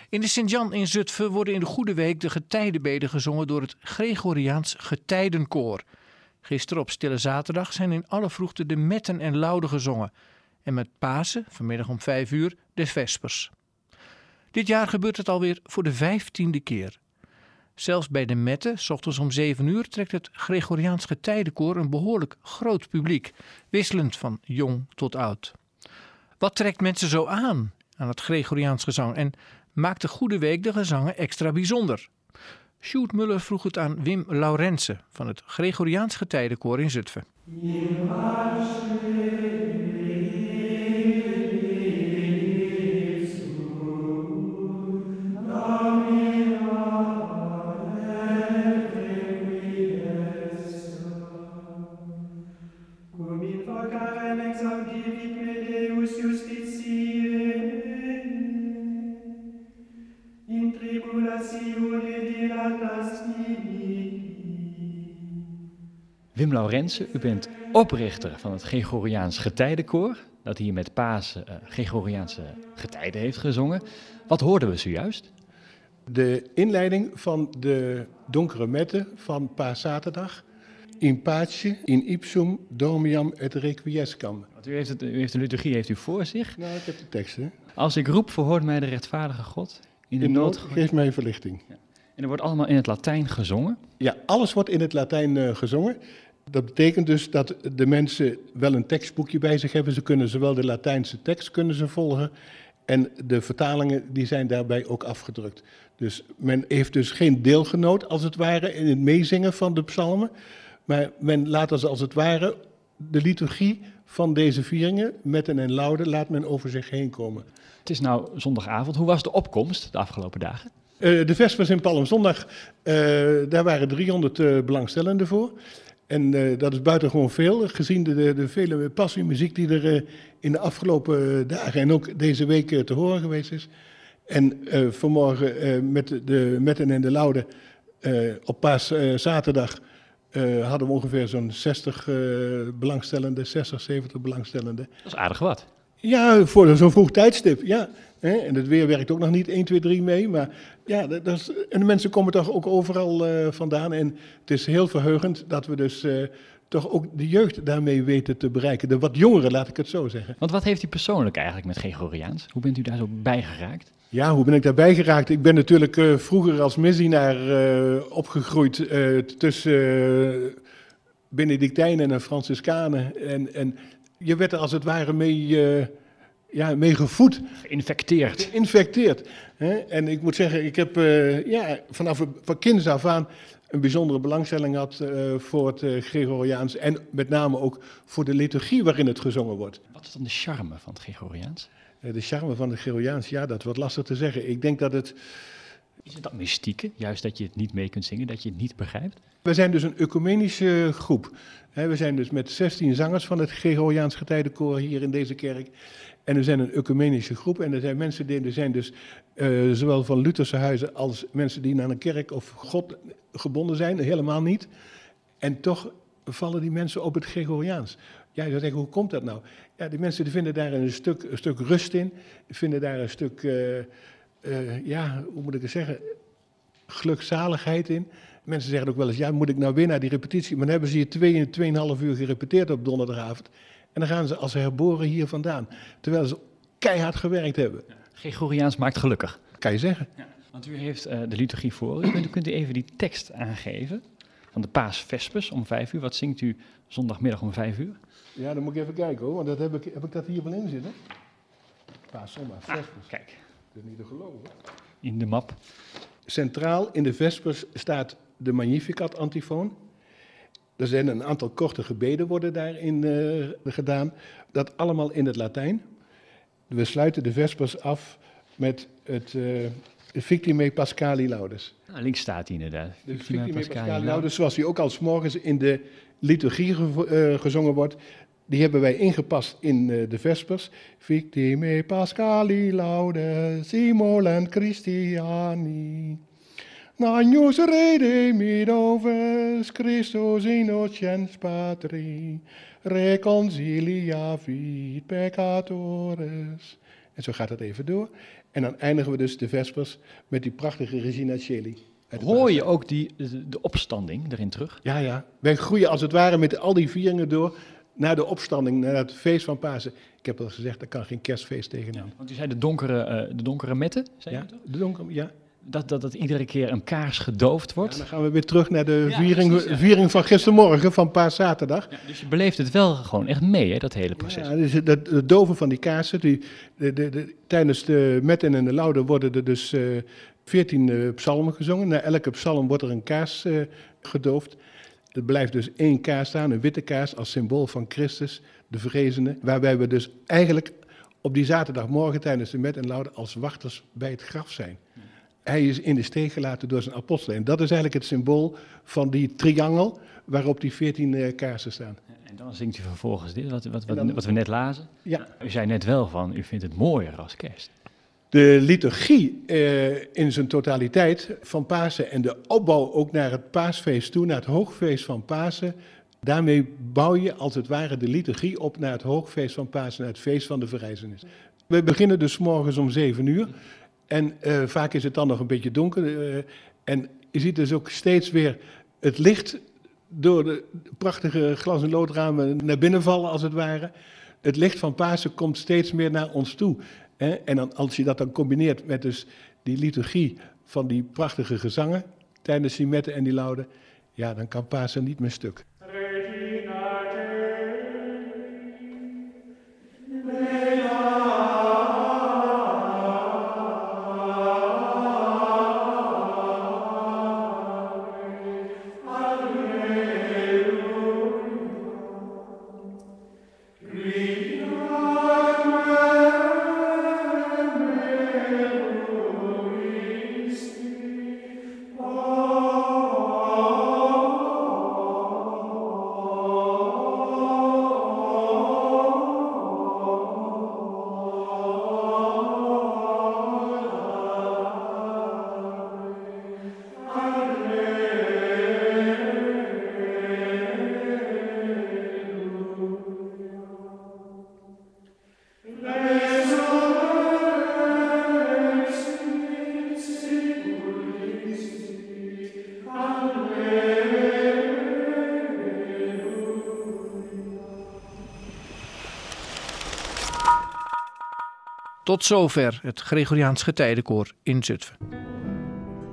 In de Sint-Jan in Zutphen worden in de Goede Week de getijdenbeden gezongen door het Gregoriaans Getijdenkoor. Gisteren op Stille Zaterdag zijn in alle vroegte de metten en lauden gezongen. En met Pasen, vanmiddag om 5 uur, de Vespers. Dit jaar gebeurt het alweer voor de 15e keer. Zelfs bij de metten, 's ochtends om 7 uur, trekt het Gregoriaans Getijdenkoor een behoorlijk groot publiek, wisselend van jong tot oud. Wat trekt mensen zo aan het Gregoriaans gezang en maakt de Goede Week de gezangen extra bijzonder? Sjoerd Muller vroeg het aan Wim Laurensen van het Gregoriaans Getijdenkoor in Zutphen. Wim Laurensen, u bent oprichter van het Gregoriaans Getijdenkoor, dat hier met Pasen Gregoriaanse getijden heeft gezongen. Wat hoorden we zojuist? De inleiding van de donkere metten van Paaszaterdag. In pace, in ipsum, dormiam et requiescam. Want u heeft de liturgie voor zich. Nou, ik heb de tekst, hè. Als ik roep, verhoort mij de rechtvaardige God. In de nood geeft mij verlichting. Ja. En er wordt allemaal in het Latijn gezongen? Ja, alles wordt in het Latijn gezongen. Dat betekent dus dat de mensen wel een tekstboekje bij zich hebben. Ze kunnen zowel de Latijnse tekst kunnen ze volgen en de vertalingen die zijn daarbij ook afgedrukt. Dus men heeft dus geen deelgenoot als het ware in het meezingen van de psalmen. Maar men laat als het ware de liturgie van deze vieringen, metten en lauden, laat men over zich heen komen. Het is nou zondagavond. Hoe was de opkomst de afgelopen dagen? De Vespers in Palmzondag, daar waren 300 belangstellenden voor. En dat is buitengewoon veel, gezien de vele passiemuziek die er in de afgelopen dagen en ook deze week te horen geweest is. En vanmorgen met de metten en de lauden op Paaszaterdag hadden we ongeveer zo'n 60 belangstellenden, 60, 70 belangstellenden. Dat is aardig wat. Ja, voor zo'n vroeg tijdstip, ja. En het weer werkt ook nog niet 1, 2, 3 mee, maar ja, en de mensen komen toch ook overal vandaan. En het is heel verheugend dat we dus toch ook de jeugd daarmee weten te bereiken. De wat jongeren, laat ik het zo zeggen. Want wat heeft u persoonlijk eigenlijk met Gregoriaans? Hoe bent u daar zo bij geraakt? Ja, hoe ben ik daarbij geraakt? Ik ben natuurlijk vroeger als misdienaar opgegroeid tussen Benedictijnen en Franciscanen. En je werd er als het ware mee gevoed. Geïnfecteerd. En ik moet zeggen, ik heb van kinds af aan een bijzondere belangstelling gehad voor het Gregoriaans. En met name ook voor de liturgie waarin het gezongen wordt. Wat is dan de charme van het Gregoriaans? De charme van het Gregoriaans, ja, dat wordt lastig te zeggen. Ik denk dat het... Is het dat mystieke, juist dat je het niet mee kunt zingen, dat je het niet begrijpt? We zijn dus een ecumenische groep. We zijn dus met 16 zangers van het Gregoriaans Getijdenkoor hier in deze kerk. En we zijn een ecumenische groep en er zijn mensen die zijn dus zowel van Lutherse huizen als mensen die naar een kerk of God gebonden zijn, helemaal niet. En toch vallen die mensen op het Gregoriaans. Ja, je zou zeggen, hoe komt dat nou? Ja, die mensen die vinden daar een stuk rust in, vinden daar een stuk, hoe moet ik het zeggen, gelukzaligheid in. Mensen zeggen ook wel eens, ja, moet ik nou weer naar die repetitie? Maar dan hebben ze hier 2,5 uur gerepeteerd op donderdagavond. En dan gaan ze als herboren hier vandaan. Terwijl ze keihard gewerkt hebben. Gregoriaans maakt gelukkig. Kan je zeggen. Ja, want u heeft de liturgie voor u. Kunt u even die tekst aangeven van de Paasvespers om 5 uur. Wat zingt u zondagmiddag om 5 uur? Ja, dan moet ik even kijken hoor, want dat heb ik dat hier wel in zitten. Paaszondag, Vespers. Kijk. Dat is niet te geloven. In de map. Centraal in de Vespers staat de Magnificat-antifoon. Er zijn een aantal korte gebeden worden daarin gedaan. Dat allemaal in het Latijn. We sluiten de Vespers af met het Victime Paschali Laudes. Nou, links staat hij inderdaad. De Victime Paschali Laudes, zoals die ook al 's morgens in de liturgie gezongen wordt. Die hebben wij ingepast in de Vespers. Victime Paschali Laudes, Simulent Christiani. Agnus redemidoves, Christus innocens patri, reconcilia vit peccatores. En zo gaat het even door. En dan eindigen we dus de Vespers met die prachtige Regina Coeli. Hoor je ook de opstanding erin terug? Ja. Wij groeien als het ware met al die vieringen door naar de opstanding, naar het feest van Pasen. Ik heb al gezegd, daar kan geen kerstfeest tegenaan. Want u zei de donkere metten, zei u toch? De donkere, ja. Dat iedere keer een kaars gedoofd wordt. Ja, dan gaan we weer terug naar de precies, viering van gistermorgen, van Paaszaterdag. Ja, dus je beleeft het wel gewoon echt mee, hè, dat hele proces. Ja, dus het doven van die kaarsen. Tijdens de metten en de laude worden er dus 14 psalmen gezongen. Na elke psalm wordt er een kaars gedoofd. Er blijft dus 1 kaars staan, een witte kaars, als symbool van Christus, de verrezene. Waarbij we dus eigenlijk op die zaterdagmorgen tijdens de met en laude als wachters bij het graf zijn. Hij is in de steek gelaten door zijn apostelen. En dat is eigenlijk het symbool van die triangel waarop die 14 kaarsen staan. En dan zingt u vervolgens dit, wat we net lazen. Ja. U zei net wel van, u vindt het mooier als kerst. De liturgie in zijn totaliteit van Pasen en de opbouw ook naar het paasfeest toe, naar het hoogfeest van Pasen. Daarmee bouw je als het ware de liturgie op naar het hoogfeest van Pasen, naar het feest van de verrijzenis. We beginnen dus 's morgens om 7 uur. En vaak is het dan nog een beetje donker. En je ziet dus ook steeds weer het licht door de prachtige glas- en loodramen naar binnen vallen, als het ware. Het licht van Pasen komt steeds meer naar ons toe. En dan, als je dat dan combineert met dus die liturgie van die prachtige gezangen tijdens die metten en die laude, ja, dan kan Pasen niet meer stuk. Tot zover het Gregoriaans Getijdenkoor in Zutphen.